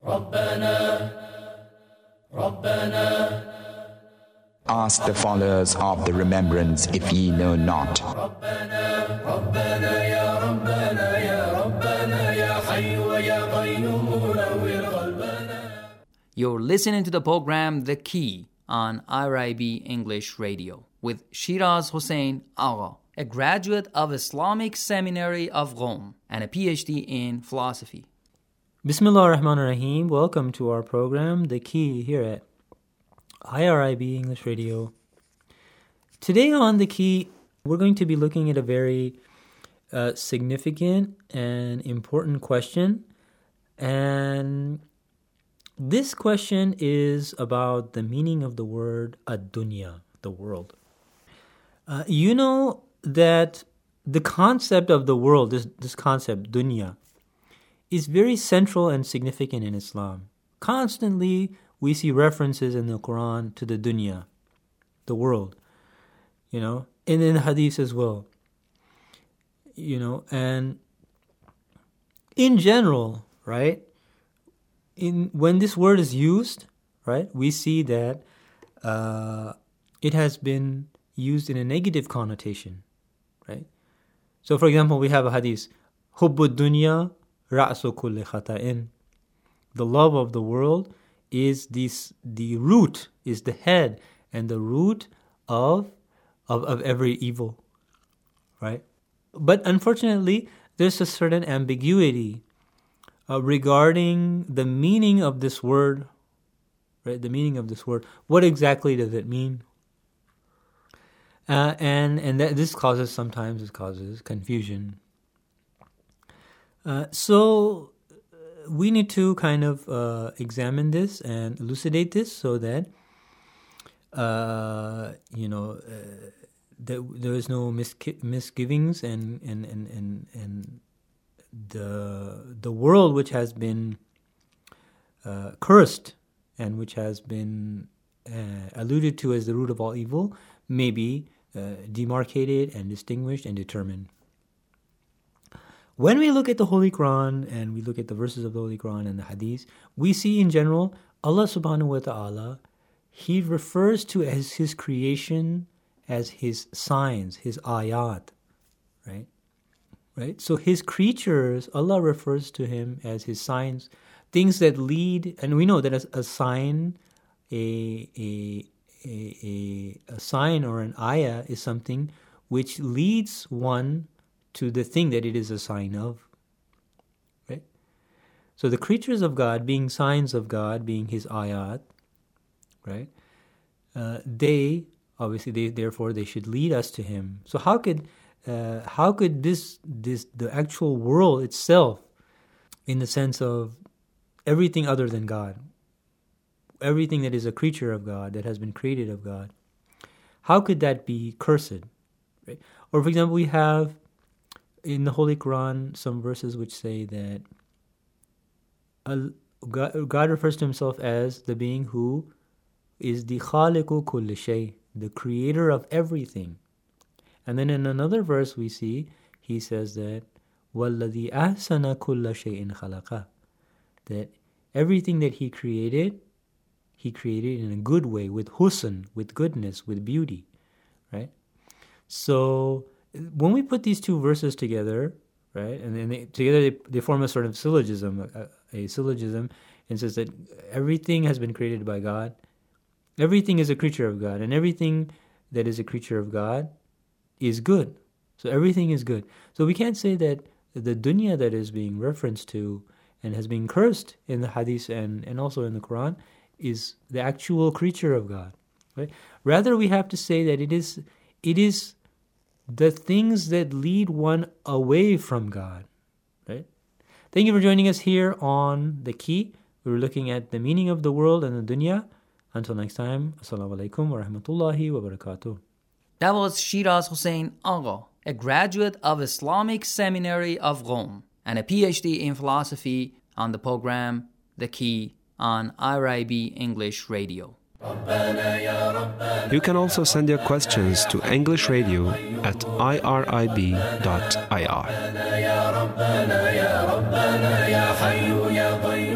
Ask the followers of the remembrance if ye know not. You're listening to the program The Key on IRIB English Radio with Shiraz Hossein Agha, a graduate of Islamic Seminary of Rome and a PhD in philosophy. Bismillah ar-Rahman ar-Rahim. Welcome to our program, The Key, here at IRIB English Radio. Today on The Key, we're going to be looking at a very significant and important question. And this question is about the meaning of the word ad-dunya, the world. You know that the concept of the world, this concept, dunya, is very central and significant in Islam. Constantly, we see references in the Quran to the dunya, the world, and in the hadith as well. And in general, right, when this word is used, right, we see that it has been used in a negative connotation, right? So, for example, we have a hadith, Hubbud dunya ra'su kulli khata'in. The love of the world is the root, is the head and the root of every evil, right? But unfortunately, there's a certain ambiguity regarding the meaning of this word, right? The meaning of this word. What exactly does it mean? And that this sometimes it causes confusion. So we need to kind of examine this and elucidate this so that there is no misgivings and the world which has been cursed and which has been alluded to as the root of all evil may be demarcated and distinguished and determined. When we look at the Holy Quran and we look at the verses of the Holy Quran and the Hadith, we see in general Allah subhanahu wa ta'ala, He refers to as His creation as His signs, His ayat, right? Right? So His creatures, Allah refers to Him as His signs, things that lead, and we know that as a sign, a sign or an ayah is something which leads one to the thing that it is a sign of, right? So the creatures of God, being signs of God, being His ayat, right? Therefore they should lead us to Him. So how could the actual world itself, in the sense of everything other than God, everything that is a creature of God, that has been created of God, how could that be cursed, right? Or for example, we have in the Holy Quran some verses which say that God refers to Himself as the being who is the khaliqu kulli shay, the creator of everything. And then in another verse we see He says that وَالَّذِي أَحْسَنَ كُلَّ شَيْءٍ خَلَقَهُ, that everything that He created in a good way, with husn, with goodness, with beauty, right? So when we put these two verses together, right, and then together they form a sort of syllogism, a syllogism, and says that everything has been created by God, everything is a creature of God, and everything that is a creature of God is good. So everything is good. So we can't say that the dunya that is being referenced to and has been cursed in the hadith and also in the Quran is the actual creature of God, right? Rather, we have to say that it is the things that lead one away from God, right? Thank you for joining us here on The Key. We were looking at the meaning of the world and the dunya. Until next time, Assalamu alaikum wa rahmatullahi wa barakatuh. That was Shiraz Hossein Agha, a graduate of Islamic Seminary of Rome and a PhD in philosophy, on the program The Key on IRIB English Radio. You can also send your questions to English Radio at irib.ir.